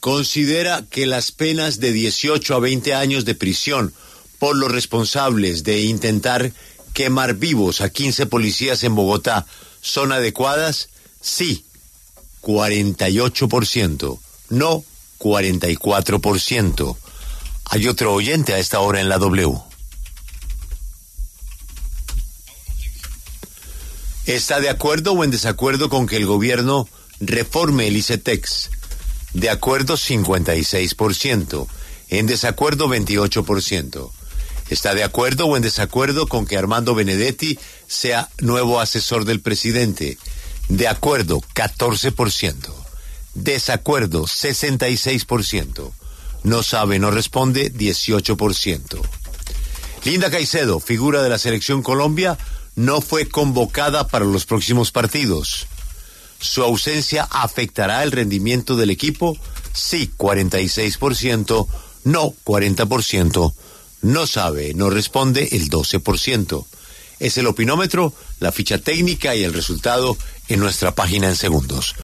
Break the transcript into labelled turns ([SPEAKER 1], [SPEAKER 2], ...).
[SPEAKER 1] considera que las penas de 18 a 20 años de prisión por los responsables de intentar quemar vivos a 15 policías en Bogotá son adecuadas? Sí, 48%, no 44%. Hay otro oyente a esta hora en la W. ¿Está de acuerdo o en desacuerdo con que el gobierno reforme el ICETEX? De acuerdo, 56%. En desacuerdo, 28%. ¿Está de acuerdo o en desacuerdo con que Armando Benedetti sea nuevo asesor del presidente? De acuerdo, 14%. Desacuerdo, 66%. No sabe, no responde, 18%. Linda Caicedo, figura de la Selección Colombia, no fue convocada para los próximos partidos. ¿Su ausencia afectará el rendimiento del equipo? Sí, 46%, no, 40%. No sabe, no responde, el 12%. Es el opinómetro, la ficha técnica y el resultado en nuestra página en segundos.